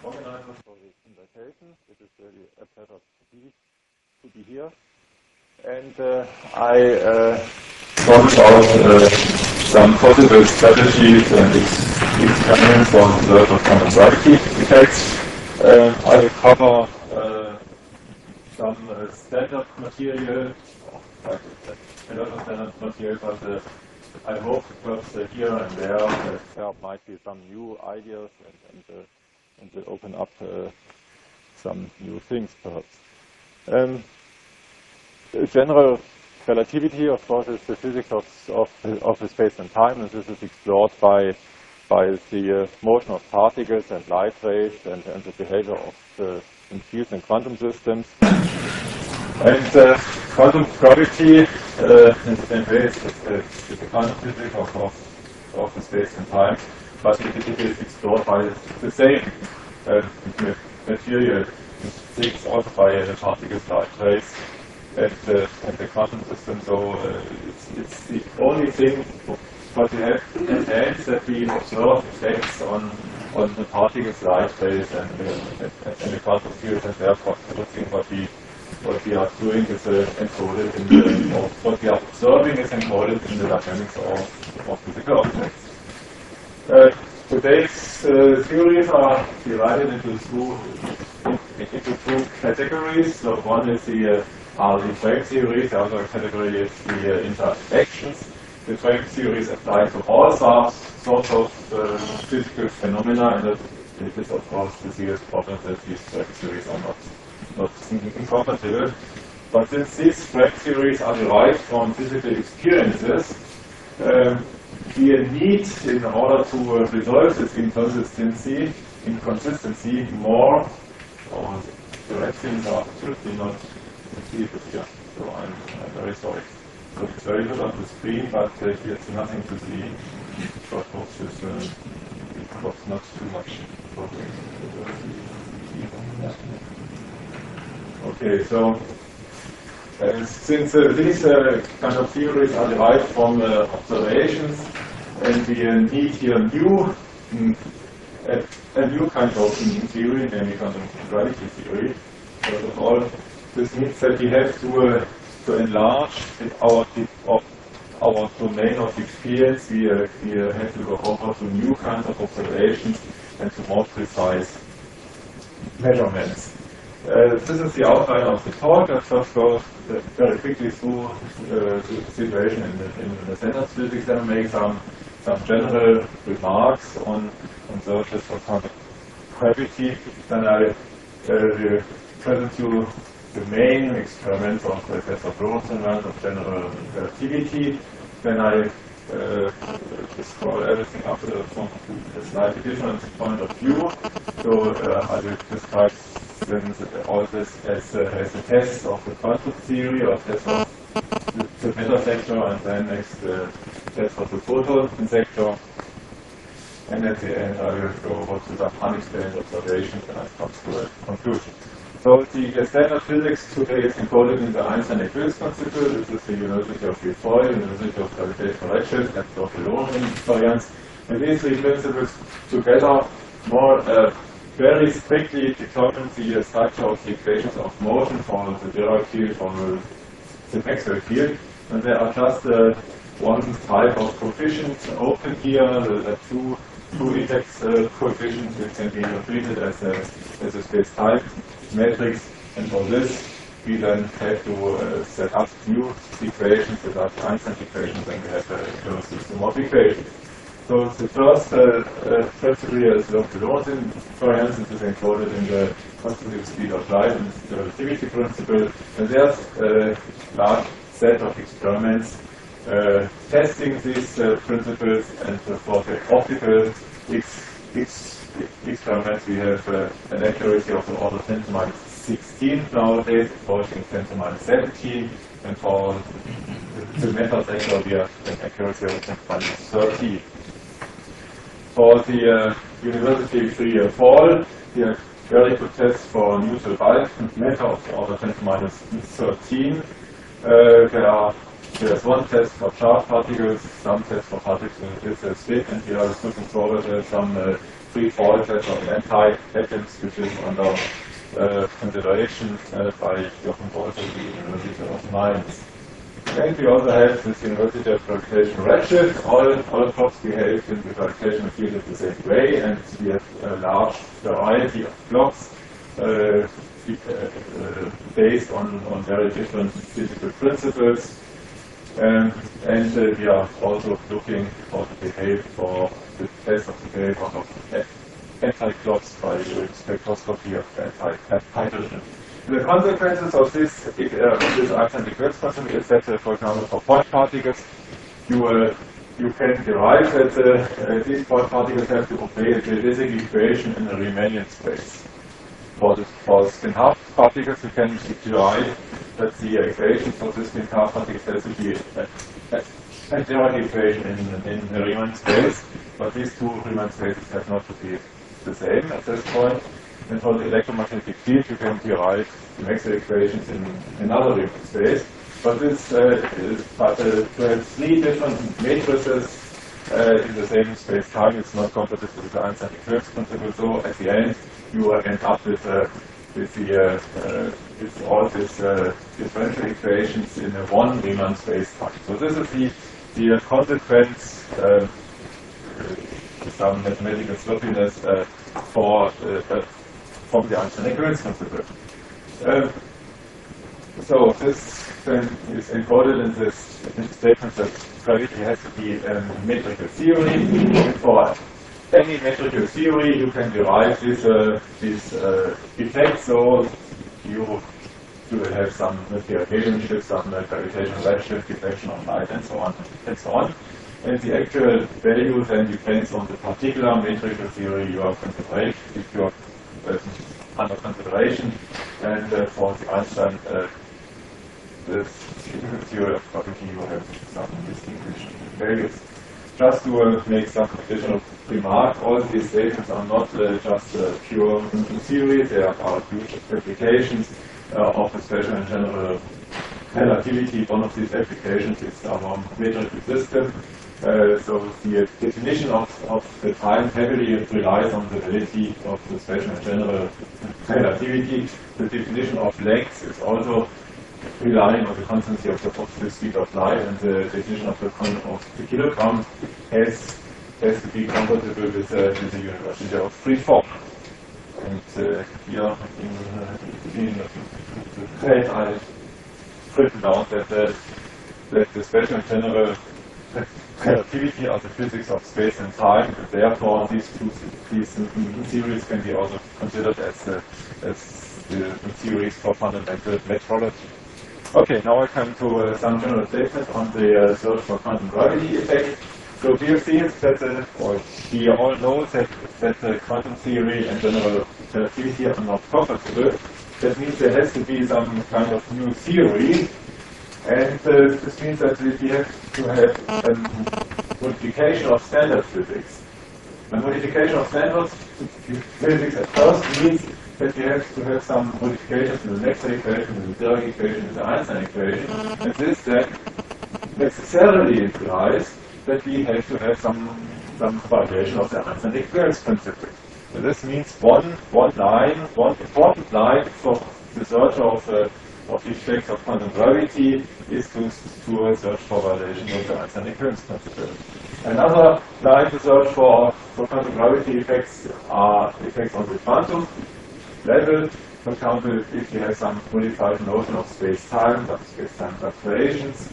organizers for this invitation. It is really a pleasure to be here. And I talk about some possible strategies and experiments on the quantum gravity effects. I will cover some standard material, like a lot of standard material, but I hope perhaps here and there might be some new ideas and will open up some new things perhaps. General relativity, of course, is the physics of the space and time, and this is explored by the motion of particles and light rays and the behavior of in fields and quantum systems. And quantum gravity, in the same way, is the quantum physics of the space and time, but it is explored by the same material physics, also by the particles, light rays, and the quantum system. So it's the only thing what we have in hand that we observe effects on the particles, light rays, and the quantum field, and therefore everything what we are doing is encoded in the, or what we are observing is encoded in the dynamics of physical objects. Today's theories are divided into two categories. So one is are the frame theories, the other category is the interactions. The frame theories apply to all sorts of physical phenomena, and it is of course the serious problem that these frame theories are not incompatible. But since these frame theories are derived from physical experiences, we need, in order to resolve this inconsistency, more, or the red things are absolutely not visible here, so I'm very sorry. So it's very good on the screen, but here's nothing to see. So I hope this was not too much progress. Okay, so since these kind of theories are derived from observations, and we need here a new kind of theory, namely quantum gravity theory. First of all, this means that we have to enlarge our domain of experience. We have to go over to new kinds of observations and to more precise measurements. This is the outline of the talk. I'll first go very quickly through the situation in the standard physics and make some general remarks on searches for quantum gravity. Then I will present you the main experiments of Professor Rosenwald of general relativity. Then I scroll everything up from a slightly different point of view. So I will describe all this as a test of the quantum theory, or test of the matter sector, and then next test of the photon sector. And at the end I will go over to some unexplained observations and I come to a conclusion. So the standard physics today is encoded in the Einstein-Equals principle. This is the University of Illinois, University of Gravitational Redshift, and of the Lorentz variance. And these three principles together very strictly determine the structure of the equations of motion for the Dirac field, for the Maxwell field. And there are just one type of coefficient open here, the two index coefficients, which can be treated as a space-time matrix, and for this we then have to set up new equations that are Einstein equations, and we have a closed system of equations. So the first principle here is the Lorentz variance. It is encoded in the constant speed of light, and it's the relativity principle. And there's a large set of experiments testing these principles, and for the optical experiments we have an accuracy of the order 10 to the minus 16 nowadays, approaching 10 to the minus 17, and for the matter sector we have an accuracy of 10 to the minus 13. For the University free fall, we have very good tests for neutral bulk matter of the order 10 to the minus 13. There's one test for charged particles, some tests for particles with a spin, and we are looking forward to some free fall test of anti-atoms, which is under consideration by Jochen Bolter at the University of Mainz. And we also have this University of Gravitation redshift. All clocks behave in the gravitational field in the same way, and we have a large variety of clocks based on very different physical principles. And we are also looking how to behave for the test of the behavior of anti-clocks by spectroscopy of anti-hydrogen. The consequences of this Einstein equals constant is that, for example, for point particles, you can derive that these point particles have to obey a geodesic equation in a Riemannian space. For spin-half particles, you can derive that the equation for the spin-half particles has to be a direct equation in the Riemann space, but these two Riemann spaces have not to be the same at this point. And for the electromagnetic field, you can derive the Maxwell equations in another Riemann space. But this, to have three different matrices in the same space-time is not compatible with the Einstein equals principle. So at the end, you end up with all these differential equations in a one Riemann space-time. So this is the consequence, some mathematical sloppiness from the Einstein equals principle. So this then is encoded in this statement that gravity has to be a metrical theory. And for any metrical theory, you can derive these effects. So you will have some material shift, some gravitational redshift, deflection of light, and so on and so on. And the actual value then depends on the particular metrical theory you are considering, if you are under consideration. And for the Einstein theory of gravity, you have some distinguished values. Just to make some additional remark, all these statements are not just pure theory, there are huge applications of the special and general relativity. One of these applications is our metrical system. So the definition of the time heavily relies on the validity of the special and general relativity. The definition of length is also relying on the constancy of the speed of light, and the definition of the kilogram has to be compatible with the University of Free Fall. And here in the trade, I've written down that the special and general relativity are the physics of space and time, and therefore these theories can be also considered as the theories for fundamental metrology. Okay, now I come to some general statements on the search for quantum gravity effect. So we see that, or we all know that the quantum theory and general relativity are not compatible. That means there has to be some kind of new theory. And this means that we have to have a modification of standard physics. A modification of standard physics at first means that we have to have some modifications in the Maxwell equation, in the Dirac equation, in the Einstein equation. And this then necessarily implies that we have to have some variation of the Einstein equals principle. So this means one important line for the search of the effects of quantum gravity is to search for variation of the Einstein equals principle. Another line to search for quantum gravity effects are effects on the quantum level. For example, if you have some modified notion of space-time, some space-time fluctuations,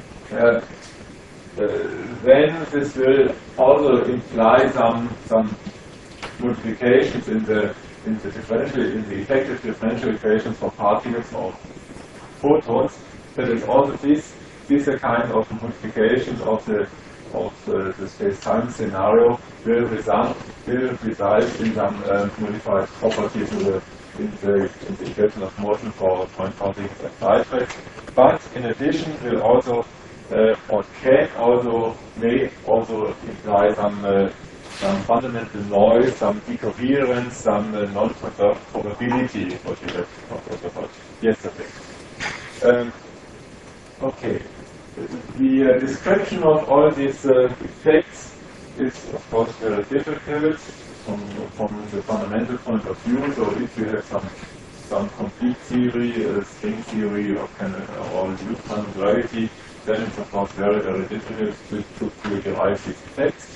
then this will also imply some modifications in the effective differential equations for particles or photons. That is also these are kind of modifications of the space-time scenario will result in some modified properties in the equation of motion for point particles and light rays. But in addition, will also or may also imply some fundamental noise, some decoherence, some non-conserved probability, what we have talked about yesterday. Okay. The description of all these effects is, of course, very difficult. from the fundamental point of view. So if you have some complete theory, string theory, or loop gravity, then it's of course very, very difficult to derive these effects.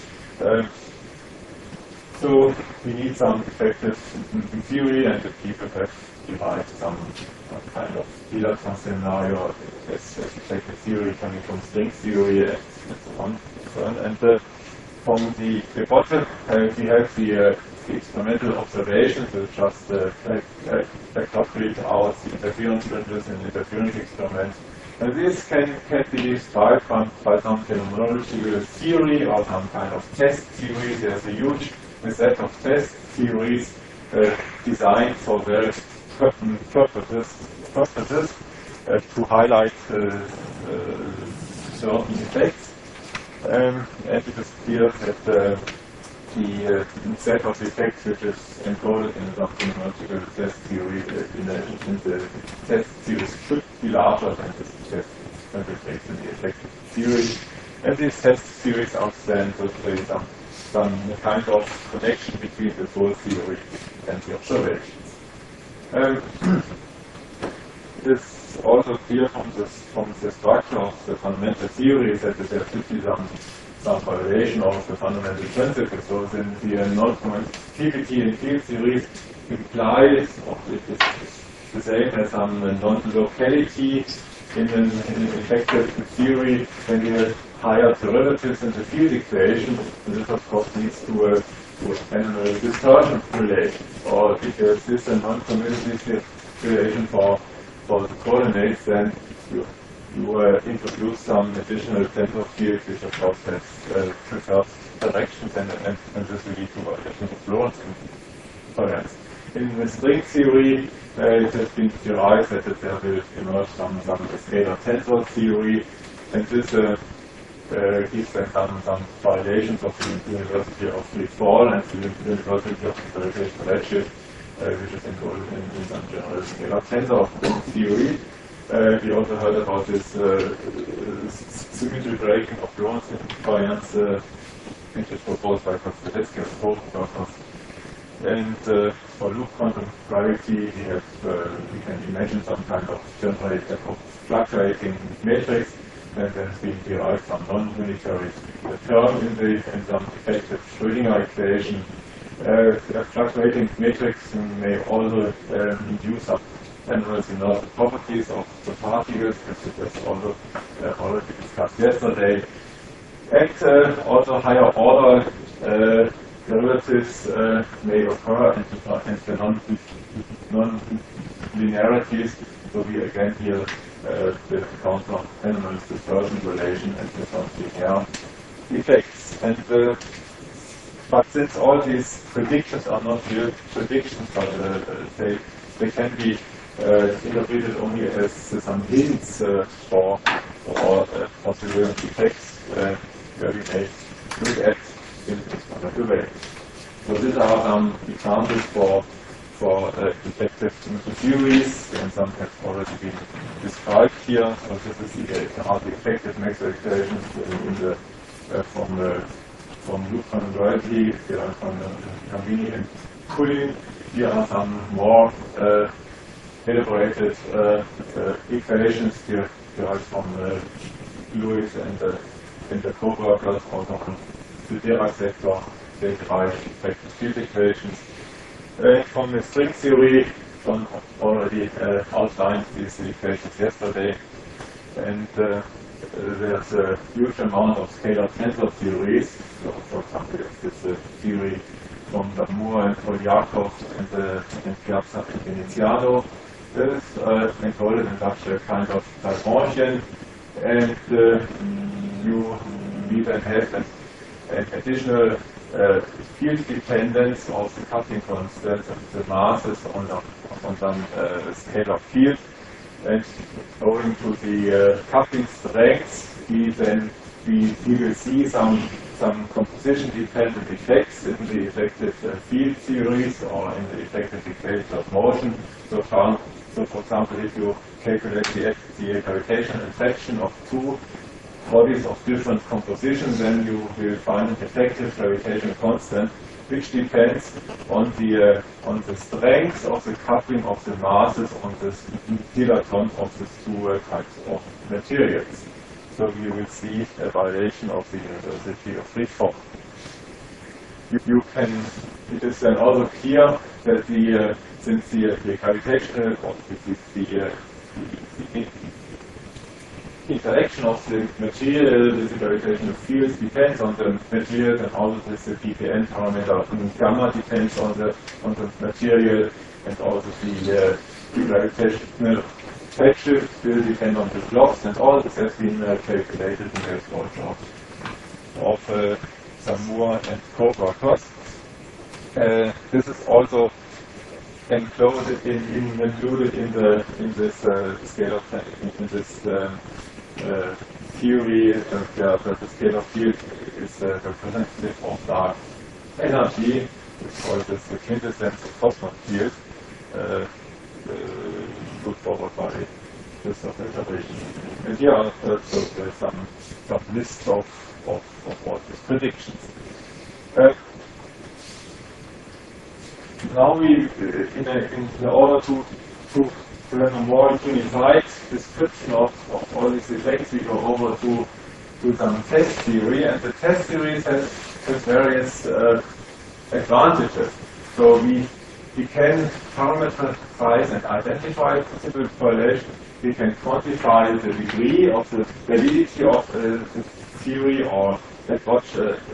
So we need some effective theory, and the people have derived some kind of Peterson scenario as effective theory coming from string theory and so on. And from the bottom, we have the experimental observations, so just calculate out the interference fringes in interference experiments. And this can be described by some phenomenological theory or some kind of test theory. There's a huge set of test theories designed for various purposes to highlight certain effects. And it is clear that the set of effects which is encoded in the phenomenological test theory in the test series should be larger than this test effects in the effective theory. And these test theories outstand so to say some kind of connection between the full theory and the observations. It's also clear from the structure of the fundamental theory that there should be some violation of the fundamental principle. So then the non-commutativity in field theories implies, or it is the same as some non-locality in an effective theory when you have higher derivatives in the field equation. And this of course leads to a distortion relation, or if there exists a non-commutative relation for the coordinates, then you introduce some additional tensor fields which of course has preferred directions, and this will lead to violations of Lorentz invariance. In the string theory, it has been derived that there will emerge some scalar tensor theory, and this gives them some violations of the University of Friedfall and the University of Gravitational Redshift, which is included in some general scalar tensor theory. We also heard about this symmetry breaking of Lorentz invariance, which is proposed by Kostadetsky and Fock. And for loop quantum gravity, we can imagine some kind of generator of fluctuating matrix, and then it's being derived from non-unitary term in some effective Schrödinger equation. The fluctuating matrix may also induce some general inertial properties of the particles, which was also already discussed yesterday. And also higher order derivatives may occur and the non-linearities. So we again here the counter Feynman's dispersion relation and the non-linear effects. And but since all these predictions are not real predictions, but they can be interpreted only as some hints for possible effects where we may look at in another way. So these are some examples for effective theories, and some have already been described here. So this is the effective Maxwell equations from loop congruity, from Gambini and Pulling. Here are some more elaborated equations derived from Lewis and the co-workers, also from the Dirac sector. They derive effective field equations. From the string theory, John already outlined these equations yesterday, and there's a huge amount of scalar tensor theories. So, for example, this theory from Lamour and Polyakov and Piazza and Veneziano. This is encoded in such a kind of Lagrangian, and we then have an additional field dependence of the coupling constants and the masses on some scalar field. And owing to the coupling strengths, we will see some composition dependent effects in the effective field theories or in the effective equations of motion. So for example, if you calculate the gravitational attraction of two bodies of different composition, then you will find an effective gravitational constant which depends on the strength of the coupling of the masses on the kiloton of the two types of materials. So we will see a variation of the University of Friedhof. It is then also clear that since the gravitational, or the interaction of the material with the gravitational fields depends on the material, and also the ppn parameter gamma depends on the material, and also the gravitational redshift will depend on the blocks, and all this has been calculated in the result of Samur and Kovrakos. This is also included in this scale of theory. The scale of field is representative of dark energy. It's called the quintessence of cosmos field, put forward by Christoph Elterich. And here are some lists of all these predictions. Now in order to have a more unified description of all these effects, we go over to some test theory, and the test theory has various advantages. So we can parameterize and identify possible correlation. We can quantify the degree of the validity of the theory, or at what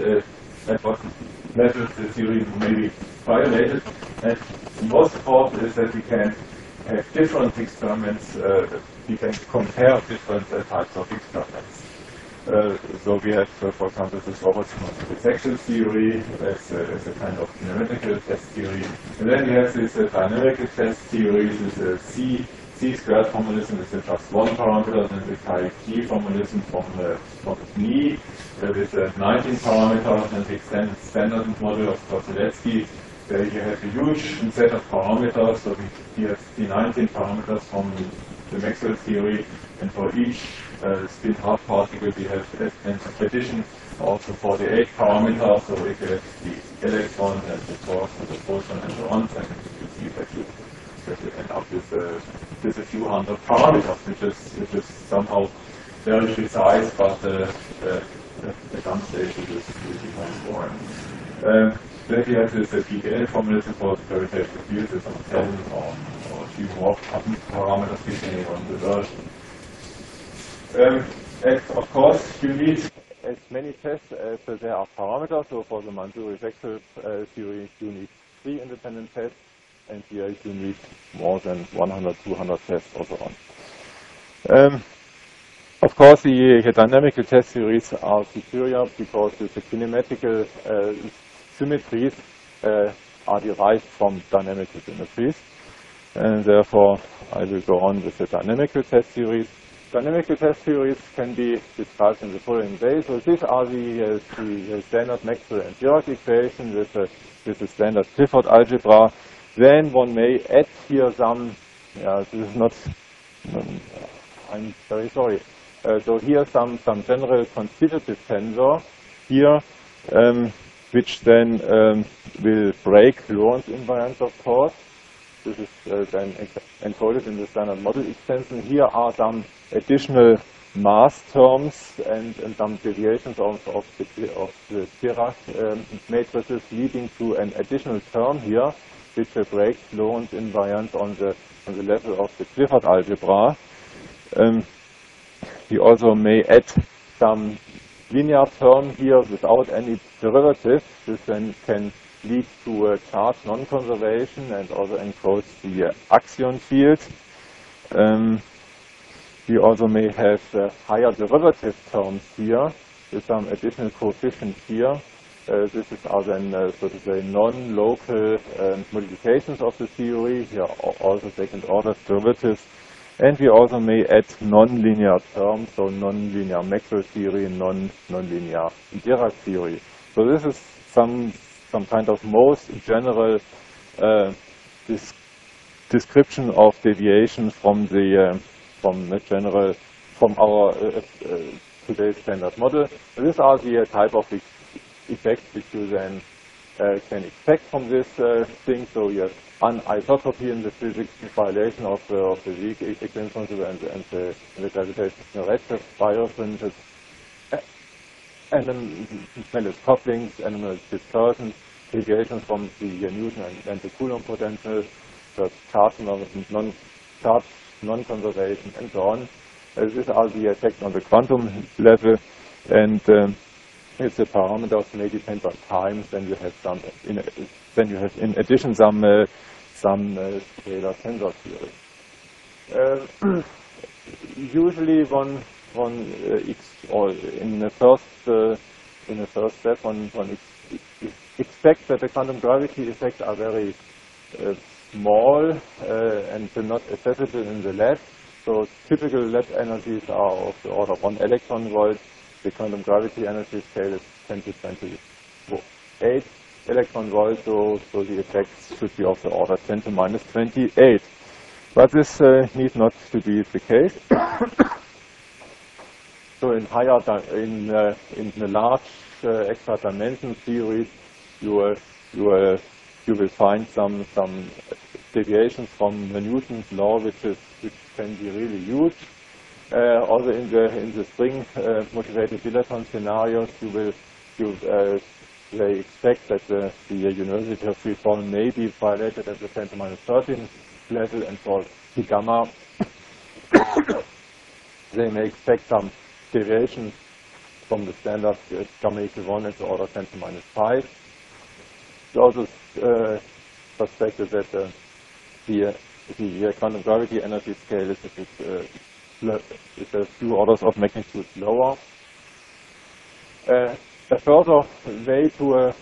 level the theory may be violated. And most important is that we can have different experiments. We can compare different types of experiments. So we have, for example, this Robertson bisexual theory as a kind of theoretical test theory, and then we have this dynamical test theory. This is C squared formalism is just one parameter, and the chi-G formalism from Knee with 19 parameters, and the extended standard model of Kozeletsky, where you have a huge set of parameters. So we have the 19 parameters from the Maxwell theory, and for each spin half particle we have an addition of the 48 parameters. So if you have the electron and the quark and the photon and so on, then you see that you end up with a few hundred parameters, which is somehow very precise, but at some stage it is becomes boring. Then we have this PPL formalism for the gravitational field, with some 10 or a few more parameters depending on the version. And of course, you need as many tests as there are parameters. So for the Mansouri-Sexel theory, you need 3 independent tests, and here you need more than 100, 200 tests or so on. Of course, the dynamical test theories are superior because the kinematical symmetries are derived from dynamical symmetries, and therefore I will go on with the dynamical test theories. Dynamical test theories can be described in the following way. So these are the standard Maxwell and Dirac equation with the standard Clifford algebra. Then one may add here some, this is not, I'm very sorry. So here some general constitutive tensor here, which then will break Lorentz invariance, of course. This is then encoded in the standard model extension. Here are some additional mass terms and some deviations of the Dirac matrices, leading to an additional term here, which breaks Lorentz invariance on the level of the Clifford algebra. We also may add some linear term here without any derivative. This then can lead to a charge non-conservation and also encodes the axion field. We also may have higher derivative terms here with some additional coefficients here. This is then, so to say, non-local modifications of the theory. Here are also second-order derivatives. And we also may add non-linear terms, so non-linear Maxwell theory and non-linear Dirac theory. So this is some kind of most general description of deviation from our today's standard model. These are the type of effects which you then can expect from this thing. So you have anisotropy in the physics, violation of the weak equilibrium principle and the gravitational redshift biofringes, anomalous couplings, anomalous dispersions, deviations from the Newton and the Coulomb potential, the charge non-conservation, and so on. These are the effects on the quantum level, and if the parameters may depend on time, then you have in addition some scalar tensor theory. Usually, in the first step, one expects that the quantum gravity effects are very small and not accessible in the lab. So typical lab energies are of the order of 1 electron volt. The quantum gravity energy scale is 10 to 28 electron volts, so the effects should be of the order 10 to minus 28. But this need not to be the case. So in the large extra dimension theories, you will find some deviations from the Newton's law, which can be really huge. Also in the string motivated dilaton scenarios, they expect that the University of free fall may be violated at the 10 to minus 13 level, and for P gamma they may expect some deviation from the standard gamma equal 1 at the order 10 to minus 5. They also suspected that the quantum gravity energy scale is a few orders of magnitude lower. A further way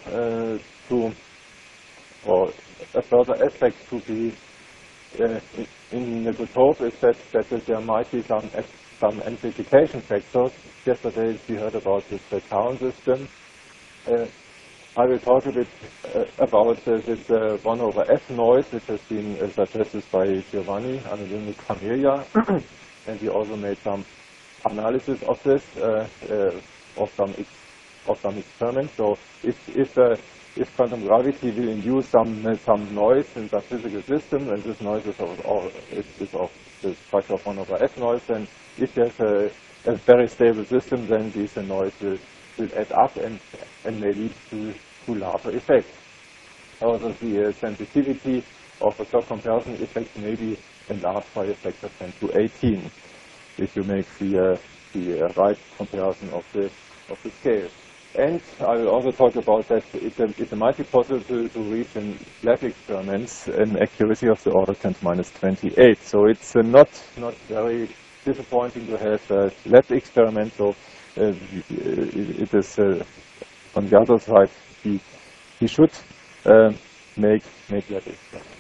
or a further aspect to be in the good hope is that there might be some amplification factors. Yesterday we heard about this Coulomb system. I will talk a bit about this 1 over F noise, which has been suggested by Giovanni Anelini Camelia, and we also made some analysis of this, of some experiments. So if quantum gravity will induce some noise in the physical system, and this noise is of the structure of 1 over F noise, then if there's a very stable system, then this noise will add up and may lead to larger effects. Also, the sensitivity of a clock comparison effect may be enlarged by a factor 10 to 18 if you make the right comparison of the scale. And I will also talk about that it might be possible to reach in lab experiments an accuracy of the order 10 to minus 28. So it's not very disappointing to have a lab experiment. So it is on the other side, he should make lab experiments.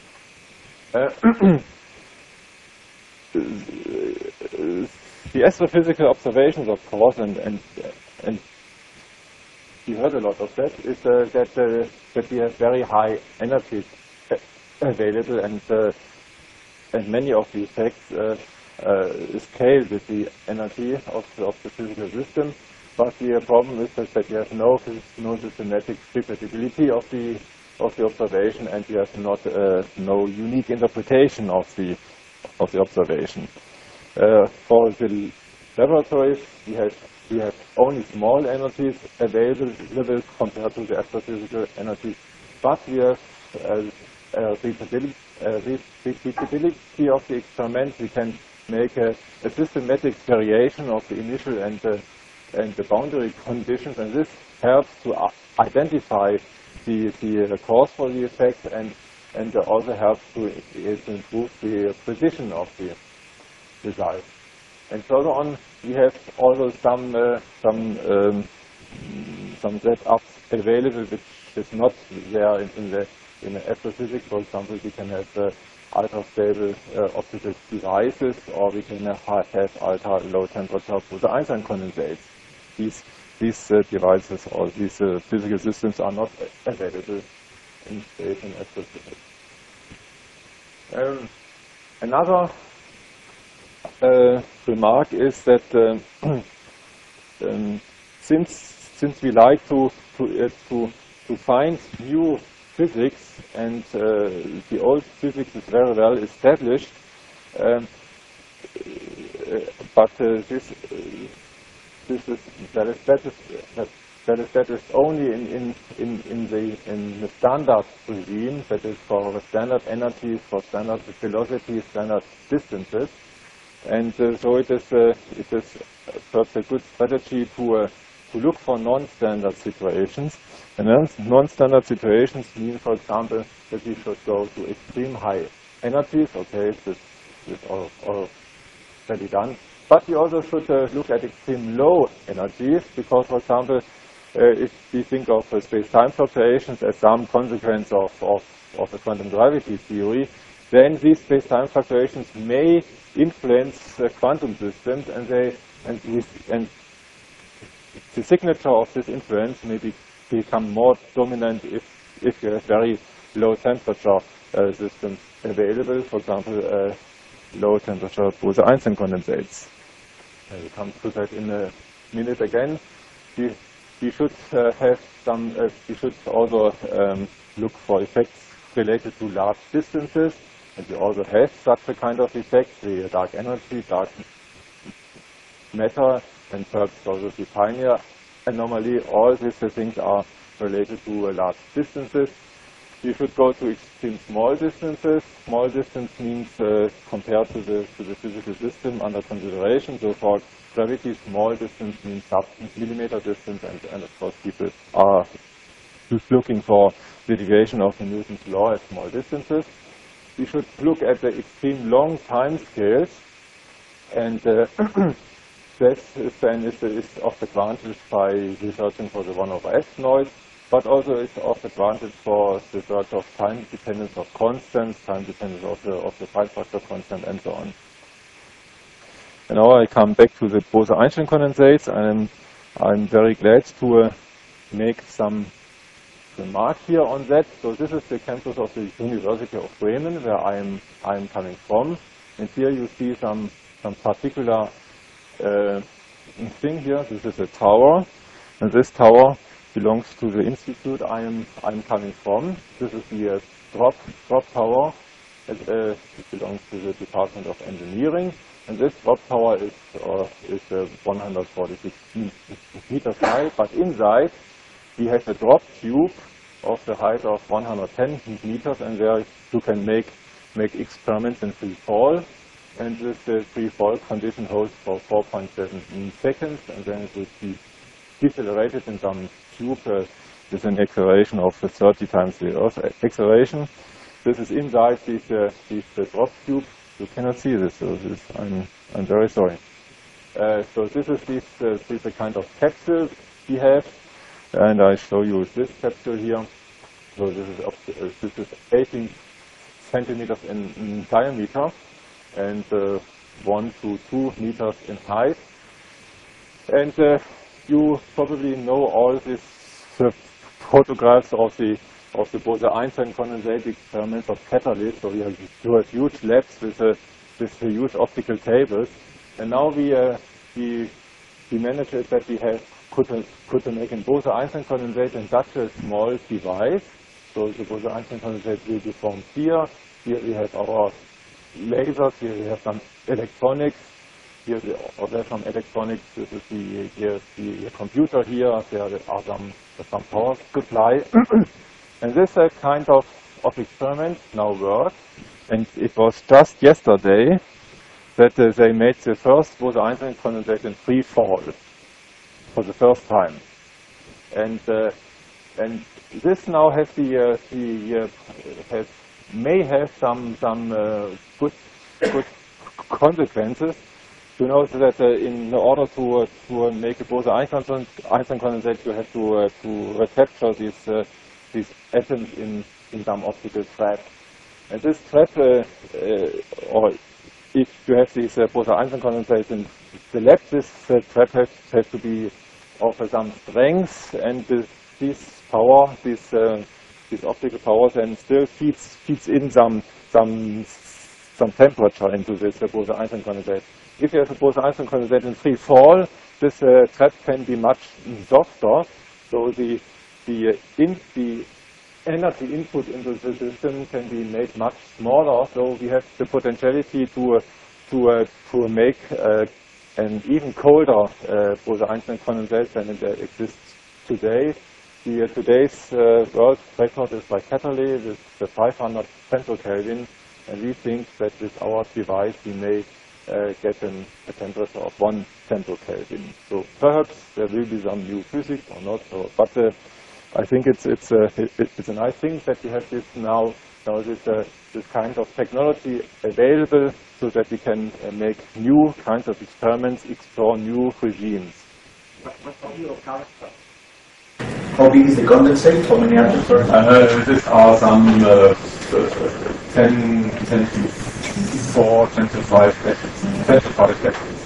The astrophysical observations, of course, and you heard a lot of that, is that we have very high energies available, and many of the effects scale with the energy of the physical system. But the problem is that you have no systematic repeatability of the observation, and you have no unique interpretation of the observation. For the laboratories, we have only small energies available compared to the astrophysical energies, but we have repeatability of the experiment. We can make a systematic variation of the initial and the boundary conditions, and this helps to identify the cause for the effect, and also helps to improve the precision of the results. And further on, we have also some setups available which is not there in the astrophysics. For example, we can have ultra-stable optical devices, or we can have ultra-low temperature Bose-Einstein condensates. These devices or these physical systems are not available in space and astrophysics. Another remark is that since we like to to find new physics, and the old physics is very well established. But that is established only in the standard regime, that is for the standard energies, for standard velocities, standard distances, and so it is perhaps a good strategy to look for non-standard situations. And non-standard situations mean, for example, that we should go to extreme high energies. Okay, this is already done. But we also should look at extreme low energies, because, for example, if we think of space-time fluctuations as some consequence of the quantum gravity theory, then these space-time fluctuations may influence quantum systems, and the signature of this influence may become more dominant if you have very low temperature systems available, for example, low temperature Bose-Einstein condensates. We'll come to that in a minute again. We should have some. We should also look for effects related to large distances, and we also have such a kind of effect, the dark energy, dark matter, and perhaps also the pioneer anomaly. All these things are related to large distances. We should go to extreme small distances. Small distance means compared to the physical system under consideration. So for gravity, small distance means sub-millimeter distance, and of course people are looking for the deviation of the Newton's law at small distances. We should look at the extreme long time scales, and this is of advantage by researching for the 1/s noise, but also it's of advantage for the search of time dependence of constants, time dependence of the Phi factor constant, and so on. And now I come back to the Bose-Einstein condensates. I'm very glad to make some remark here on that. So this is the campus of the University of Bremen, where I'm coming from, and here you see some particular thing here. This is a tower, and this tower belongs to the institute I'm coming from. This is the drop tower. It belongs to the Department of Engineering, and this drop tower is 146 meters high. But inside we have a drop tube of the height of 110 meters, and there you can make experiments in free fall. And this free fall condition holds for 4.7 seconds, and then it will be decelerated in some tube with an acceleration of 30 times the Earth acceleration. This is inside this drop tube. You cannot see this, so I'm very sorry. So this is a kind of capsule we have, and I show you this capsule here. So this is 18 centimeters in diameter, and 1 to 2 meters in height. And you probably know all these photographs of the Bose-Einstein condensate experiments of catalysts. So we have huge labs with huge optical tables, and now we managed it that we could make a Bose-Einstein condensate in such a small device. So the Bose-Einstein condensate will be formed here. Here we have our lasers. Here we have some electronics. Here there's some electronics. This is the computer here. There are some power supply. And this kind of experiment now works. And it was just yesterday that they made the first Bose-Einstein condensate in free fall for the first time. And this now has may have some good consequences. You know that in order to make a Bose-Einstein condensate, you have to recapture these atoms in some optical trap. And this trap, or if you have these Bose-Einstein condensates in the lab, this trap has to be of some strength, and this power, this optical power, then still feeds in some temperature into this Bose-Einstein condensate. If you have a Bose-Einstein condensate in free fall, this trap can be much softer, so the the energy input into the system can be made much smaller. So we have the potentiality to make an even colder Bose-Einstein condensate than it exists today. Today's world record is by Catterley with the 500 femtokelvin, and we think that with our device we may get a temperature of 1 femtokelvin. So perhaps there will be some new physics or not. So, but I think it's a nice thing that we have this now this kind of technology available, so that we can make new kinds of experiments, explore new regimes. How big is the condensate? How many atoms? These are some 10 to 4, 10 to 5 packets.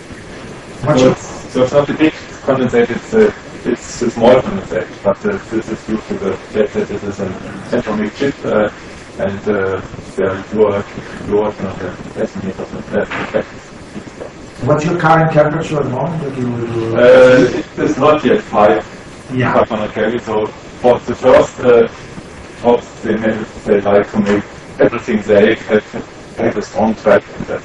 So it's not a big condensate, it's a small condensate, but this is due to the fact that this is an atomic chip, and you are not a estimate of the effect. What's your current temperature at the moment? It is not yet 500 Kelvin, so for the first talks they like to make everything safe, have a strong trap.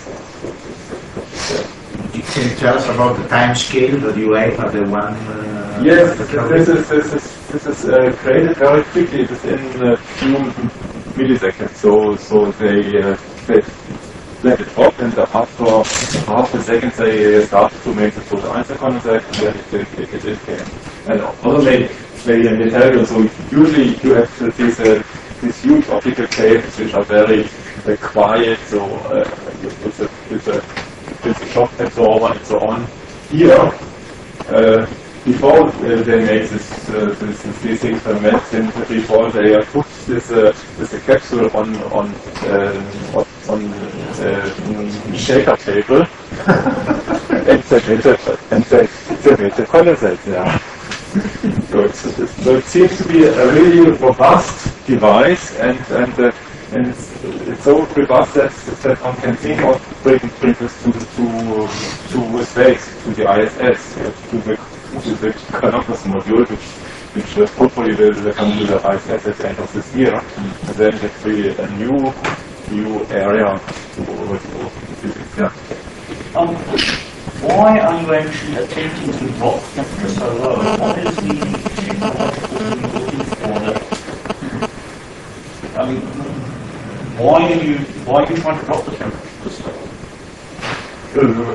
Can you tell us about the time scale that you have at the one? Yes, this is created very quickly within a few milliseconds. So they let it drop, and after half a second they start to make the Bose-Einstein condensate, and then it came. And also they tell you, so usually you have these huge optical cables which are very quiet, so with a shock absorber and so on. Here, before they make these experiments, and before they put this capsule on shaker table, and they made the condensate. Yeah. So it seems to be a really robust device, and it's so robust that one can think of bringing this to space, to the ISS, to the Canopus module, which hopefully will come to the ISS at the end of this year, and then it will be a new area for physics. Yeah. Why are you actually attempting to drop the temperature so low? What is the technological thing you're looking for that? I mean, why are you trying to drop the temperature so low?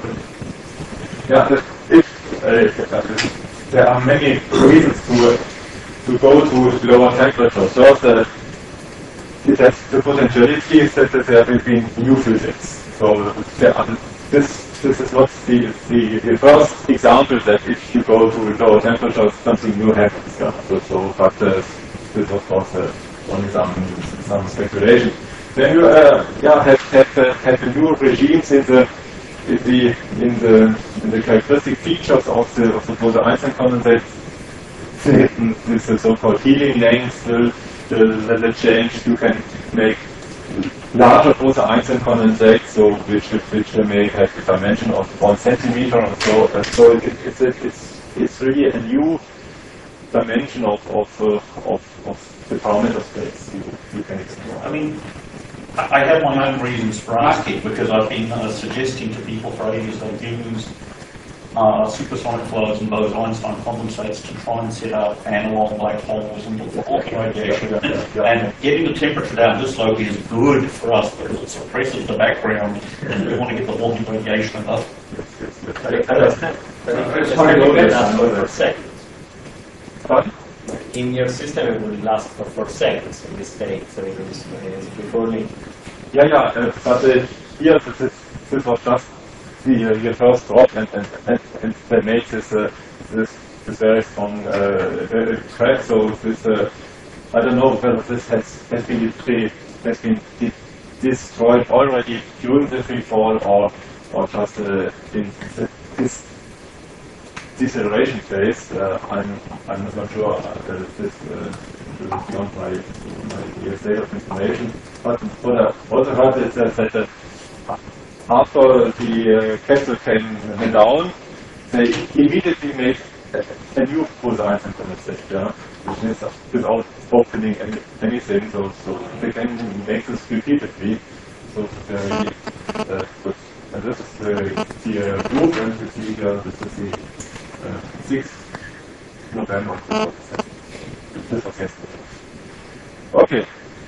There are many reasons to go to lower temperatures. First, it has the potentiality that there will be new physics. So this is not the first example that if you go to lower temperatures, something new happens. Yeah. But this of course only some speculation. Then you have a new regimes in the characteristic features of the Bose-Einstein condensate. This so-called healing length will change. You can make larger Bose-Einstein condensate, so which may have a dimension of 1 centimeter or so. So it's really a new dimension of the parameter space you can explore. I mean, I have my own reasons for asking, because I've been suggesting to people for ages that use supersonic flows and Bose-Einstein condensates to try and set up analog black holes and look for Hawking radiation. And getting the temperature down this low is good for us because it suppresses the background, and we want to get the Hawking radiation up. In your system, it will last for 4 seconds in this state, so it is recording. But here this was just the first drop, and they made this very strong crack. So this I don't know whether this has been destroyed already during the free fall or just in this deceleration phase. I'm not sure. This is beyond my state of information. But what I also heard is that after the capsule came down, they immediately made a new cosine synchronous set, yeah, which is without opening anything, so they can make this repeatedly. So it's very good. And this is the group, and you see here, this is the 6th November 2007. This was yesterday. Okay.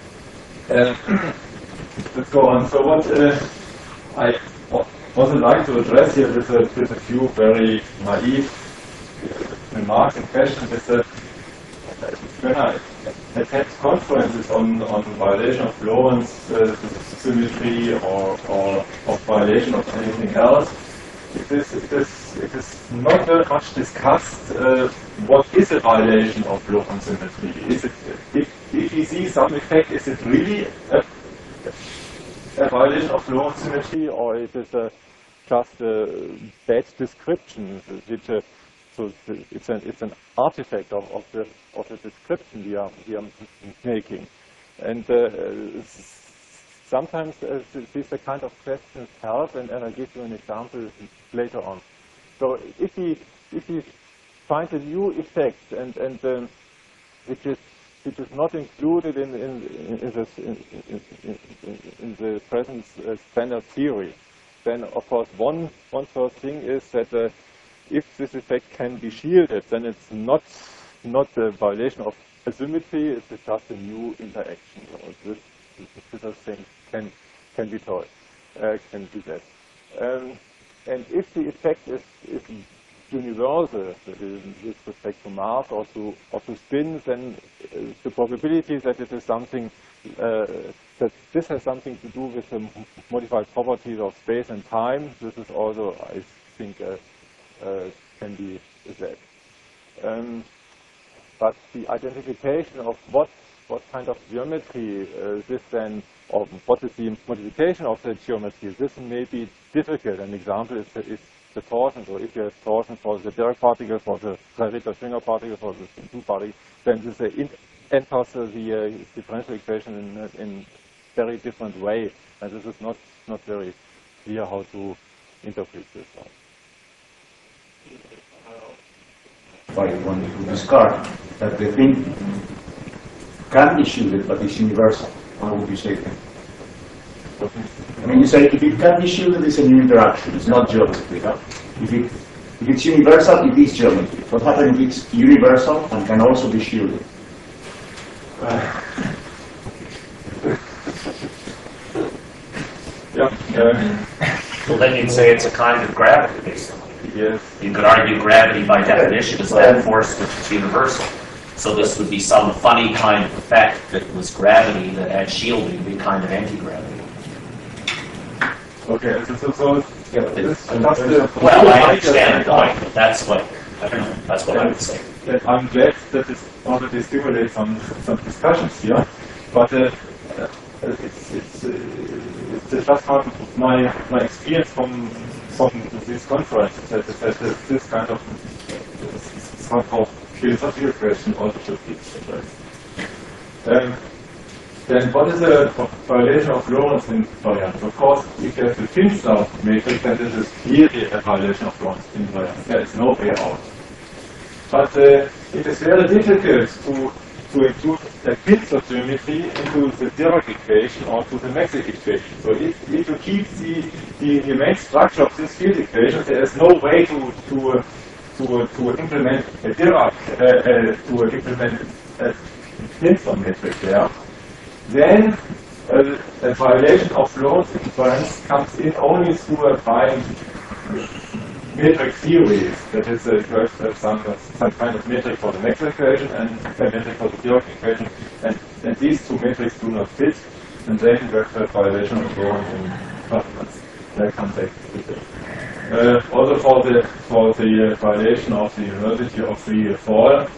Let's go on. So what I would like to address here with a few very naive remarks and questions is that when I attend conferences on violation of Lorentz symmetry or of violation of anything else, it is not very much discussed what is a violation of Lorentz symmetry. Is it, if you see some effect, is it really a violation of Lorentz symmetry, or it is just a bad description, which so it's an artifact of the description we are making, and sometimes these kind of questions help, and I'll give you an example later on. So if we find a new effect and which is not included in the present standard theory, then of course one first thing is that if this effect can be shielded, then it's not a violation of asymmetry, it's just a new interaction. So this thing can be told, can be that. And if the effect is universal with respect to mass or to spin, then the probability that it is something that this has something to do with the modified properties of space and time, this is also, I think, can be said. But the identification of what kind of geometry this then, or what is the modification of the geometry, this may be difficult. An example is the torsion. So if you have torsion for the Dirac particle, for the Rita-Schwinger particle, for the two particle, then this enters the differential equation in very different way, and this is not very clear how to interpret this one. I wanted to discard that the thing can be shielded, but it's universal. How would you say that? I mean, you say if it can be shielded, it's a new interaction. It's not geometry. Huh? If it's universal, it is geometry. What happens if it's universal and can also be shielded? Well, then you'd say it's a kind of gravity, basically. Yes. You could argue gravity by definition is that force which is universal. So this would be some funny kind of effect that was gravity that had shielding, be kind of anti-gravity. Okay, so well, I understand the point, but that's what I would say. I'm glad that this already stimulates some discussions here, but it's just part of my experience from this conference that this kind of somehow philosophical question also should be addressed. Then what is a violation of Lorentz invariance? Of course, if you have the Finsler matrix, then this is clearly a violation of Lorentz invariance. There is no way out. But it is very difficult to include the Finsler geometry into the Dirac equation or to the Maxwell equation. So if you keep the main structure of this field equation, there is no way to implement a Dirac, to implement a Finsler matrix there. Then a violation of Lorentz invariance comes in only through applying metric theories. That is, you have some kind of metric for the Maxwell equation and a metric for the Dirac equation, and these two metrics do not fit, and then you have a violation of Lorentz invariance. That comes back to it. Also for the violation of the university of free fall,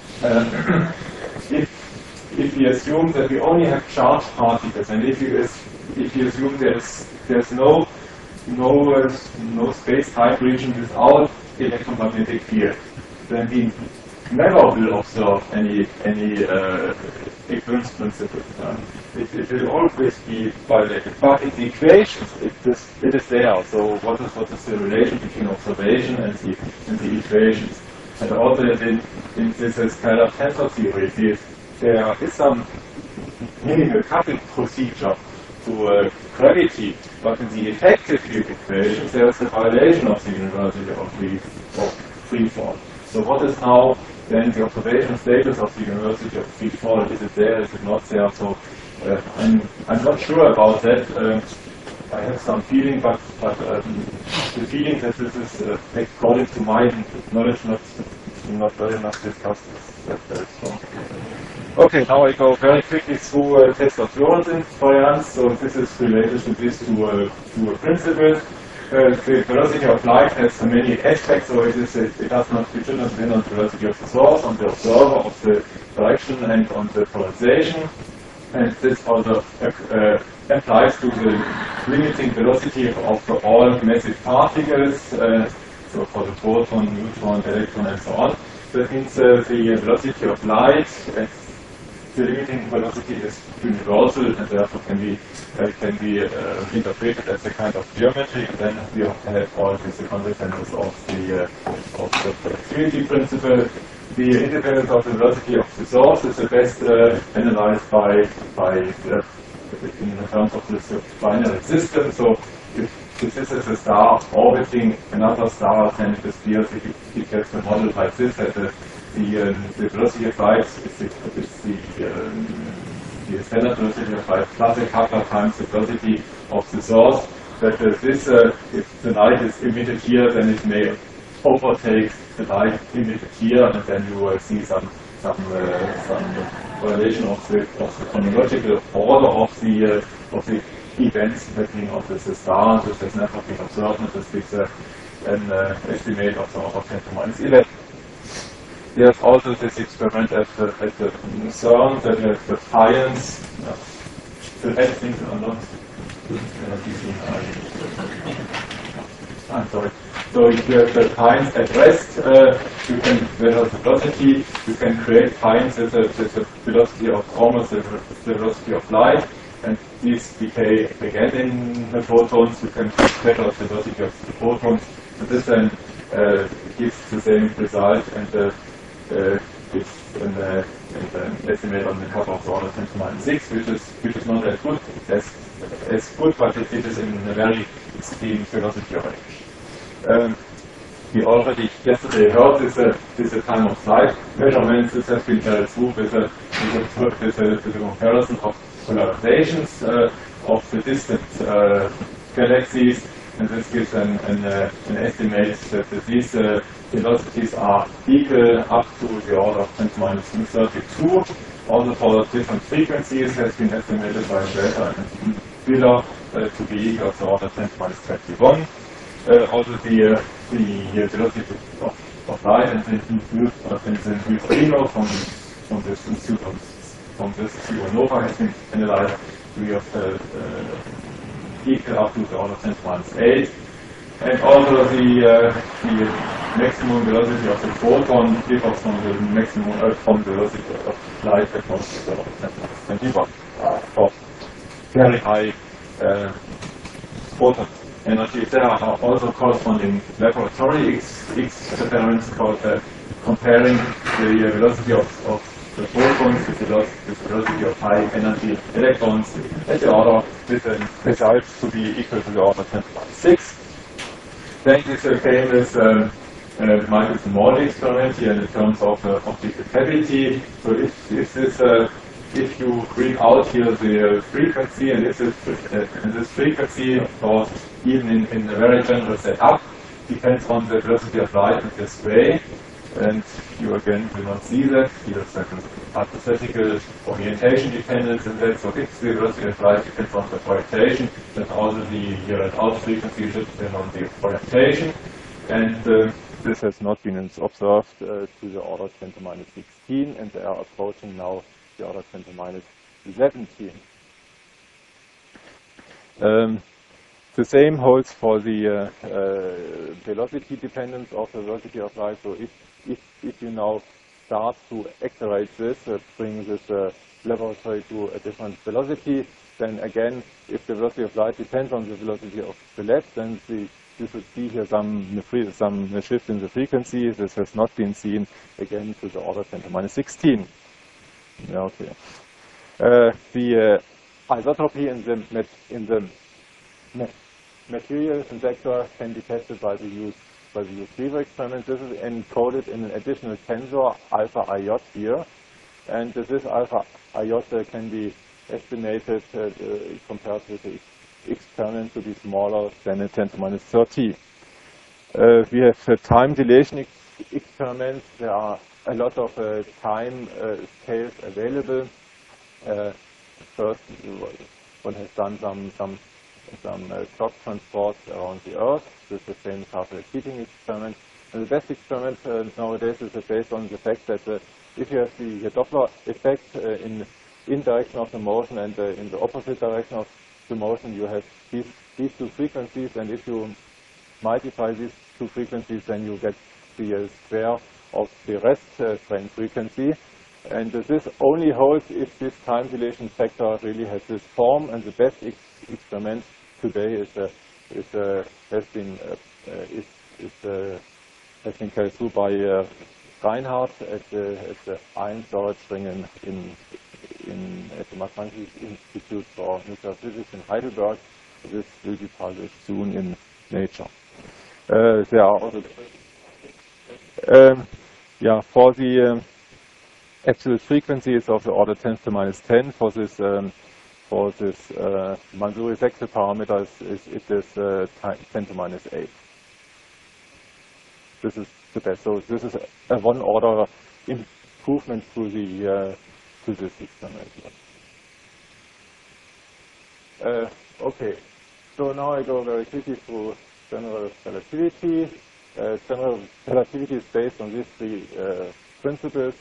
if we assume that we only have charged particles, and if you assume there's no space-time region without electromagnetic field, then we never will observe any equivalence principle. It will always be violated. But in the equations, it is there. So what is the relation between observation and the equations? And also in this kind of tensor theory, there is some minimal coupling procedure to gravity, but in the effective equations there is a violation of the universality of free fall. So what is now then the observation status of the universality of free fall? Is it there? Is it not there? So I'm not sure about that. I have some feeling, but the feeling that this is, according to my knowledge, not very much discussed is very strong. Okay, now I go very quickly through test of Lorentz invariance. So this is related to this to a principle. The velocity of light has many aspects, so it does not depend on the velocity of the source, on the observer, of the direction, and on the polarization. And this also applies to the limiting velocity of all massive particles, so for the proton, neutron, electron, and so on. That means the velocity of light, the limiting velocity is universal and therefore can be interpreted as a kind of geometry. And then we have all these consequences of the relativity principle. The independence of the velocity of the source is the best analyzed in terms of this binary system. So if this is a star orbiting another star, then it appears it gets a model like this, that the velocity of light is the standard velocity of light plus a couple of times the velocity of the source. That if the light is emitted here, then it may overtake the light emitted here, and then you will see some correlation of the chronological order of the events happening of the stars, which has never been observed, and this gives an estimate of the order 10⁻11. There's also this experiment at the CERN that has the science. The things are not. I'm sorry. So if you have the times at rest, you can measure the velocity. You can create times with the velocity of almost the velocity of light, and these decay again in the photons. You can measure the velocity of the photons, and this then gives the same result, and gives an estimate on the cover of the order 10⁻6, which is not as good as good, but it is in a very extreme velocity range. We already yesterday heard this time of flight measurements. This has been carried through with the comparison of polarizations of the distant galaxies, and this gives an estimate that these velocities are equal up to the order of 10⁻32. Also for different frequencies has been estimated by Schroeter and Wheeler to be equal to the order 10⁻21. Also the velocity of light and the neutrino from this supernova has been analyzed to be equal up to the order 10⁻8. And also the maximum velocity of the photon differs from the maximum from the velocity of light across the order 10⁻21 for very high photon energy. There are also corresponding laboratory experiments comparing the velocity of the photons with the velocity of high energy electrons at the order, with the results to be equal to the order 10⁻6. Then this came with Michelson-Morley experiment here in terms of optical cavity. So if you bring out here the frequency, and this frequency, or even in a very general setup, depends on the velocity of light in this way. And you again will not see that. Here's a hypothetical orientation dependence in that. So if the velocity of light depends on the orientation, then also the here and out frequency should depend on the orientation. And this has not been observed to the order 10⁻16, and they are approaching now the order 10⁻17. The same holds for the velocity dependence of the velocity of light. So if you now start to accelerate this, bring this laboratory to a different velocity, then again, if the velocity of light depends on the velocity of the LED, then you should see here some shift in the frequency. This has not been seen, again, to the order 10 to minus 16. Yeah, okay. The isotropy in the material sector can be tested by the use Weaver experiment. This is encoded in an additional tensor, alpha IJ here, and this alpha IJ can be estimated compared with the experiment to be smaller than a 10 to minus 30. We have time dilation experiments. There are a lot of time scales available. First, one has done some clock transports around the Earth. This is the famous half-wave heating experiment. And the best experiment nowadays is based on the fact that if you have the Doppler effect in direction of the motion and in the opposite direction of the motion, you have these two frequencies, and if you multiply these two frequencies, then you get the square of the rest frame frequency. And this only holds if this time dilation factor really has this form, and the best experiment today has been carried through by Reinhardt at the Einsteinring at the Max Planck Institute for Nuclear Physics in Heidelberg. This will be published soon in Nature. There are also for the absolute frequencies of the order 10 to minus 10 for this Mansouri-Sechsel parameter it is 10 to minus 8. This is the best. So this is a one order improvement to this experiment. Okay, so now I go very quickly through general relativity. General relativity is based on these three principles,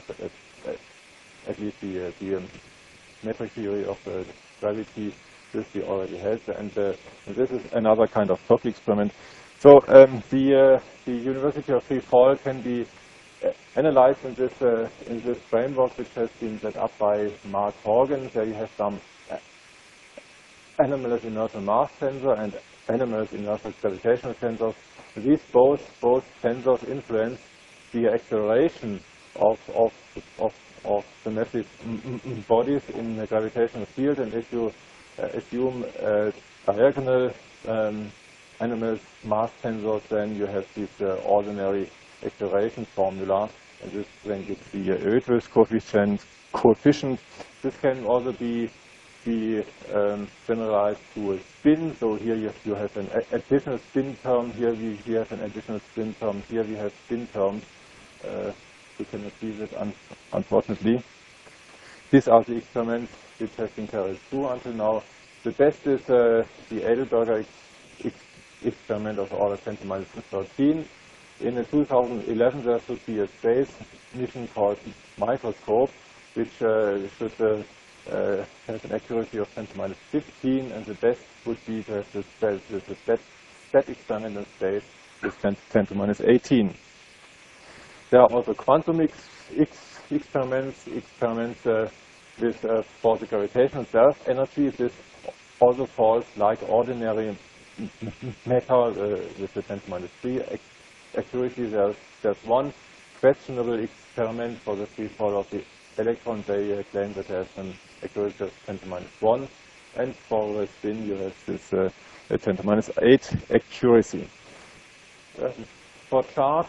at least the metric theory of gravity. This we already had, and this is another kind of Toffel experiment. So the University of Free Fall can be analyzed in this framework, which has been set up by Mark Horgan. There you have some anomalous inertial mass tensor and anomalous inertial gravitational tensors. These both tensors influence the acceleration of the massive bodies in the gravitational field, and if you assume diagonal anomalous mass tensors, then you have this ordinary acceleration formula, and this then gives the Rydberg coefficient. This can also be generalized to a spin. So here you have an additional spin term. Here we have an additional spin term. Here we have spin terms. You cannot see this, unfortunately. These are the experiments which have been carried through until now. The best is the Adelberger experiment of order 10 to minus 13. In 2011, there should be a space mission called Microscope, which should have an accuracy of 10 to minus 15, and the best would be to have the STEP experiment in space with 10 to minus 18. There are also quantum experiments with for the gravitational self-energy. This also falls like ordinary matter with the 10 to minus 3 accuracy. There's one questionable experiment for the free fall of the electron. They claim that it has an accuracy of 10 to minus 1, and for the spin you have this 10 to minus 8 accuracy. For charge,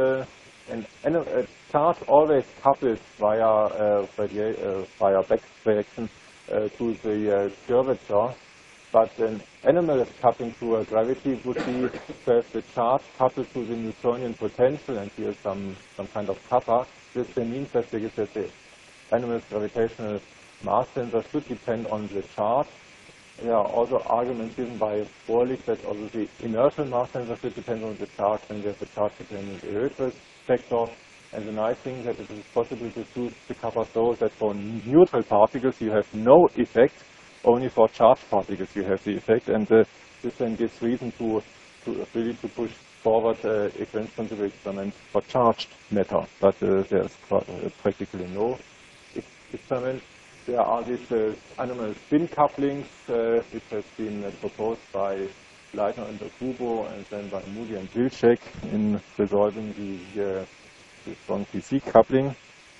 a charge always couples via back reaction to the curvature, but an anomalous coupling to a gravity would be to have the charge coupled to the Newtonian potential, and here some kind of kappa. This then means that the anomalous gravitational mass tensor should depend on the charge. There are also arguments given by Borlich that also the inertial mass tensor should depend on the charge, and there's a charge-dependent Rydberg factor. And the nice thing is that it is possible to choose the kappa so that for neutral particles you have no effect, only for charged particles you have the effect, and this then gives reason to really push forward equivalence principle experiments for charged matter, but there's practically no experiment. there are these anomalous spin couplings, which has been proposed by Leitner and Okubo, and then by Moody and Wilczek in resolving the strong PC coupling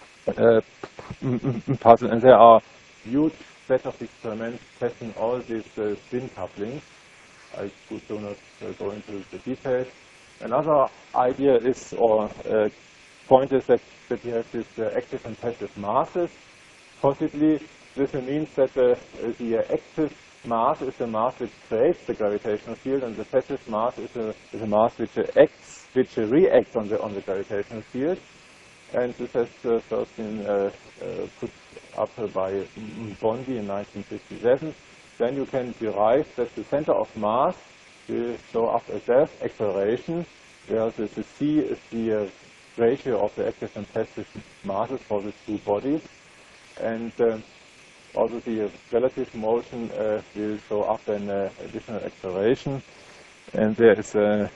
puzzle. And there are huge set of experiments testing all these spin couplings. I do not go into the details. Another idea is, or point is that you have this active and passive masses. Possibly, this means that the active mass is the mass which creates the gravitational field, and the passive mass is a mass which reacts on the gravitational field. And this has first been put up by Bondi in 1957. Then you can derive that the center of mass will show up as acceleration, where the C is the ratio of the active and passive masses for the two bodies. And also the relative motion will show up an additional acceleration. And there is there's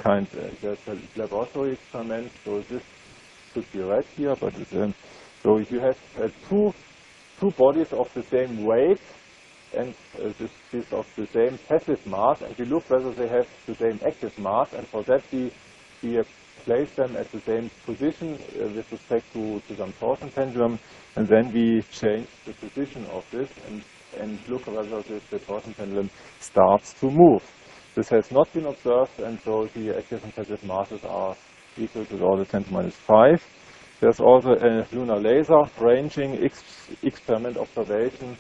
a laboratory experiment, so this should be right here, but so if you have two bodies of the same weight and this is of the same passive mass, and we look whether they have the same active mass, and for that we place them at the same position with respect to some torsion pendulum, and then we change the position of this and look whether the torsion pendulum starts to move. This has not been observed, and so the active and passive masses are equal to the order 10⁻⁵. There's also a lunar laser ranging experiment observation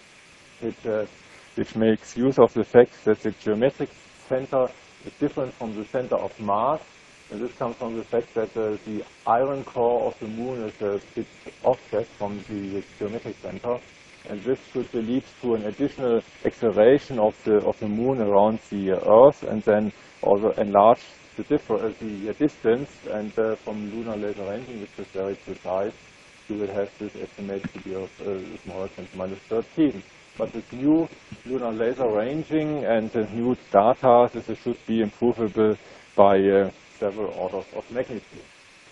which makes use of the fact that the geometric center is different from the center of mass. And this comes from the fact that the iron core of the moon is a bit offset from the geometric center. And this should lead to an additional acceleration of the moon around the Earth, and then also enlarge the distance. And from lunar laser ranging, which is very precise, you will have this estimate to be of smaller than -13. But with new lunar laser ranging and new data, this should be improvable by several orders of magnitude.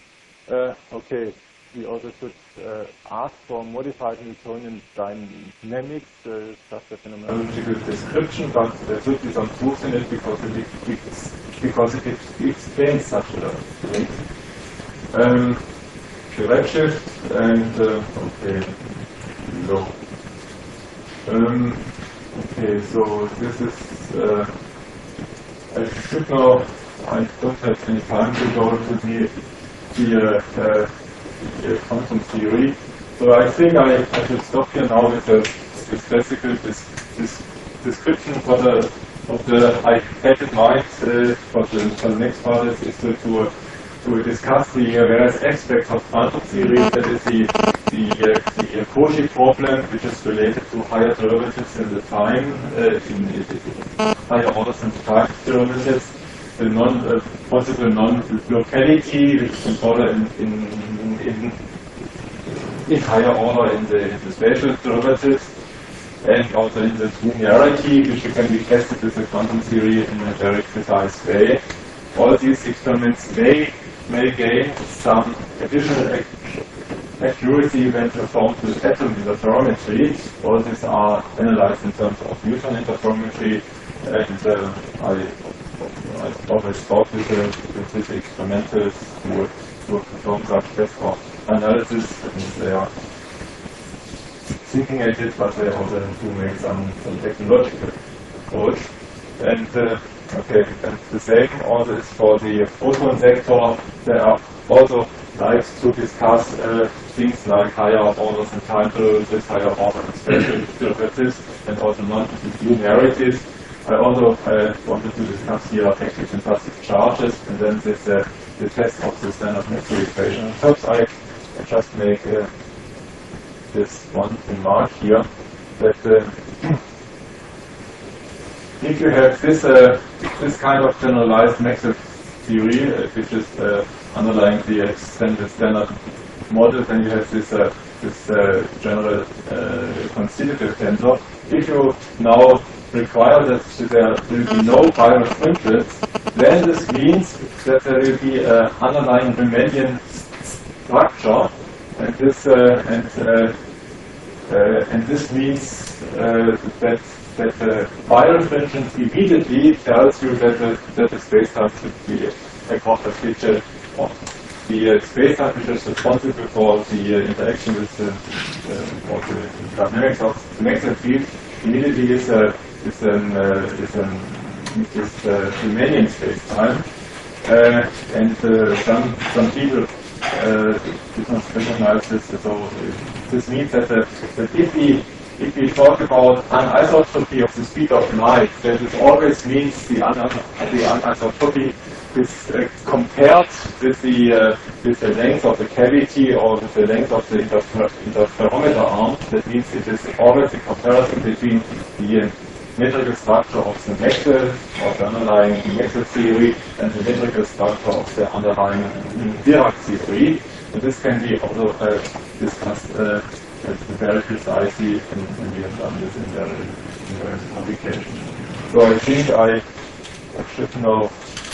Okay, we also should ask for modified Newtonian dynamics, such a phenomenon. Description, but there should be some truth in it because it explains such a thing. Redshift and okay, low. Okay, so this is I should know. I don't have any time to go to the quantum theory, so I think I should stop here now with this classical description of the I had in mind for the next part is to discuss the various aspects of quantum theory. That is the Cauchy problem, which is related to higher derivatives in the time, in higher orders and time derivatives. The possible non-locality, which is order in higher order in the spatial derivatives, and also in the linearity, which can be tested with the quantum theory in a very precise way. All these experiments may gain some additional accuracy when performed with atom interferometry. All these are analyzed in terms of Newton interferometry, and I always thought with these experimentals who perform such tests for analysis, and they are thinking at it, but they also do make some technological approach. And okay, and the same also is for the photon sector. There are also likes to discuss things like higher orders and time derivatives, higher order and spatial derivatives, and also non-linearities. I also wanted to discuss here active and passive charges, and then this the test of the standard Maxwell equation. Perhaps I just make this one remark here, that if you have this kind of generalized Maxwell theory, which is underlying the standard model, then you have this general constitutive tensor. If you now require that there will be no binary fringes, then this means that there will be an underlying Riemannian structure, and this And this means that the birefringence immediately tells you that the spacetime should be a quarter feature of the spacetime which is responsible for the interaction with the dynamics of the magnetic field immediately is Riemannian spacetime. And some people did not recognize this. So this means that if we talk about anisotropy of the speed of light, then it always means the anisotropy is compared with the length of the cavity or with the length of the interferometer arm. That means it is always a comparison between the metrical structure of the Maxwell, of the underlying Maxwell theory, and the metrical structure of the underlying Dirac theory. And this can be also discussed very precisely, and we have done this in various publications. So I think I should now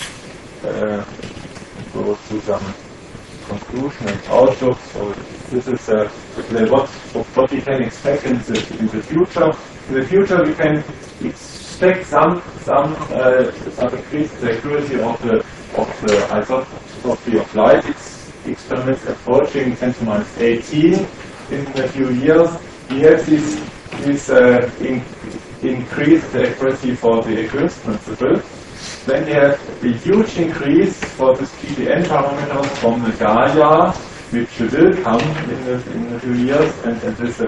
go through some conclusion and outlook. So this is what we can expect in the future. In the future, we can expect some increase in the accuracy of the isotropy of light experiments approaching 10⁻18 in a few years. We have this increased accuracy for the Equus principle. Then we have a huge increase for the PDN parameters from the Gaia, which will come in a few years, and this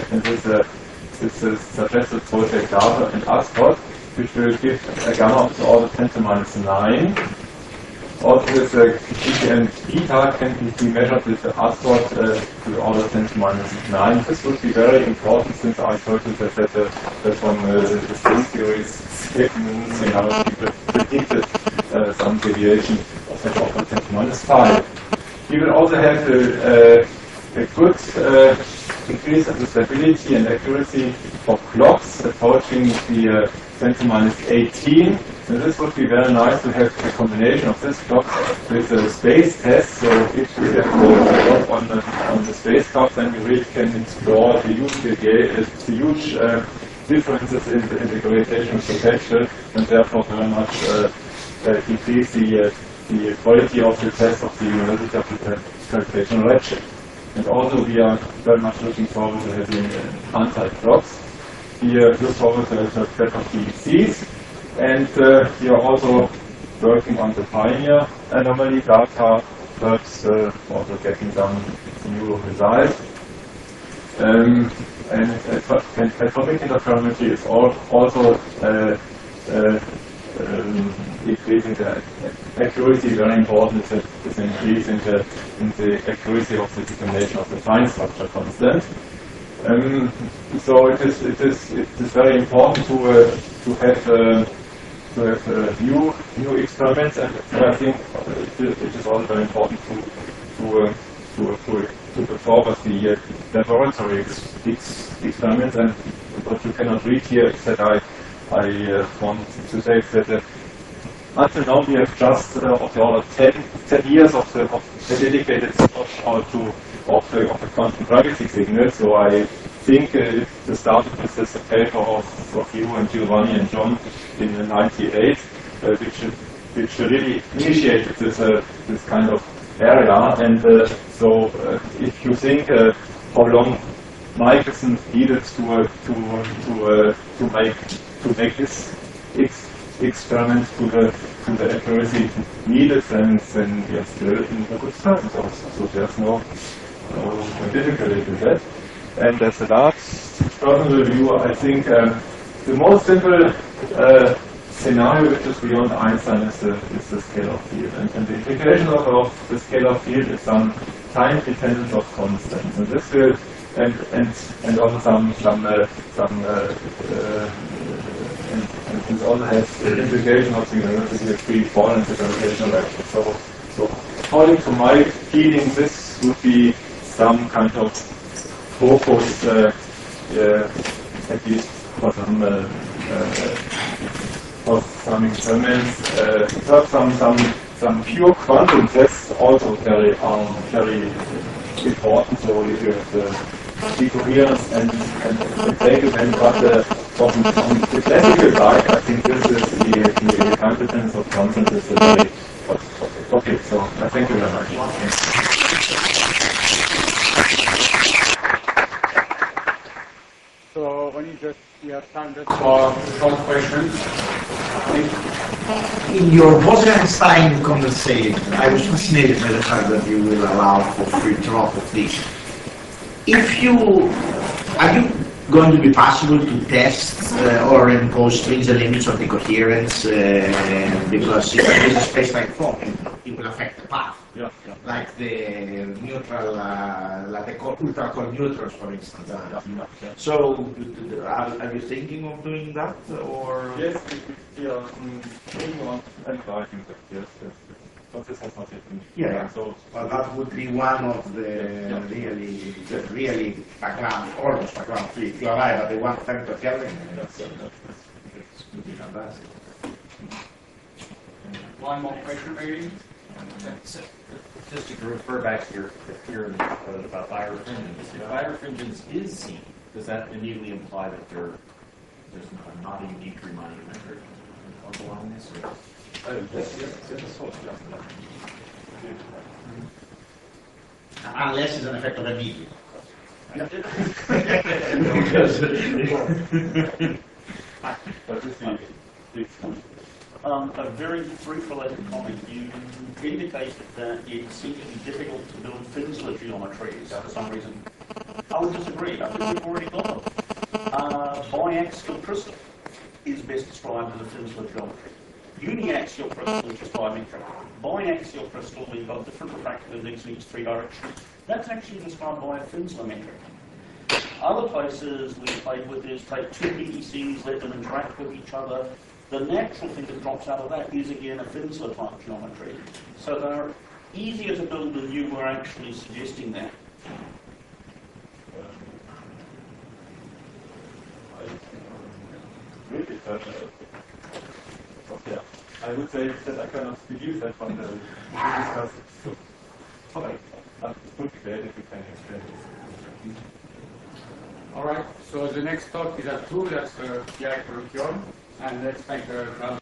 suggested project DARPA and ASCOT, which will give a gamma of the order 10⁻9. Also, with the PDN beta can be measured with the ASCOT to the order 10⁻9. This would be very important, since I told you that from the string theories, people predicted some deviation of the order 10⁻5. We will also have a good increase in the stability and accuracy of clocks approaching the 10⁻18. So this would be very nice to have a combination of this clock with the space test. So if we have to work on the space clock, then we really can explore the huge differences in the gravitational potential, and therefore very much increase the quality of the test of the University of the Gravitational Redshift. And also we are very much looking forward to having anti-clocks. We look forward to the better PECs, and we are also working on the Pioneer anomaly data, perhaps also getting some new results. And atomic interferometry is also increasing the accuracy. Very important is an increase in the accuracy of the determination of the fine structure constant. So it is very important to have new experiments, and I think it is also very important to put forward the laboratory experiments. And what you cannot read here is that I want to say that until now we have just of the order 10 years of the dedicated slot to the quantum gravity signal. So I think the start of this is a paper of you and Giovanni and John in '98, which really initiated this kind of area. And so if you think how long Michelson needed to make this experiment to the accuracy needed, then we are still in a good time. So there's no difficulty with that. And as the last personal review, I think the most simple scenario which is beyond Einstein is the scalar field. And the implication of the scalar field is some time dependence of constants. And this will and also some and it also has the implication of the free fall and the gravitational action. So according to my feeling, this would be some kind of focus, at least for some experiments. Some pure quantum tests also very important. So if you have decoherence and entanglement, but on the classical side, I think this is the competence of content is a very hot topic. Okay, so thank you very much. So when you have time just for short questions. In your Bose-Einstein condensate, I was fascinated by the fact that you will allow for free drop of this. Are you going to be possible to test or impose stringent limits on the coherence because if there is a space-time form, it will affect the path. Yeah. Like the neutral, like the ultra-cold neutrals, for instance. So, are you thinking of doing that, or? Yes, we are thinking on analyzing that. Yes. But this has not yet been. Yeah. So that would be one of the really background, almost background free. If you arrive at the 1 femto Kelvin, that's would be fantastic. One more question, maybe? Just to refer back to your theory about birefringence. If birefringence is seen, does that immediately imply that there's not a unique Riemannian metric along this? Unless it's an effect of a medium. A very brief-related comment. You indicated that it seemed to be difficult to build Finsler geometries for some reason. I would disagree. I think we've already got them. Biaxial crystal is best described as a Finsler geometry. Uniaxial crystal, which is bimetric. Biaxial crystal, we've got different refractive index in each 3 directions. That's actually described by a Finsler metric. Other places we've played with is take 2 PDCs, let them interact with each other. The natural thing that drops out of that is again a Finsler type geometry. So they're easier to build than you were actually suggesting that. I would say that I cannot believe that one we discussed it. So, okay. It would be great if you can explain this. All right, so the next talk is at 2, that's Pierre Colloquium, and let's thank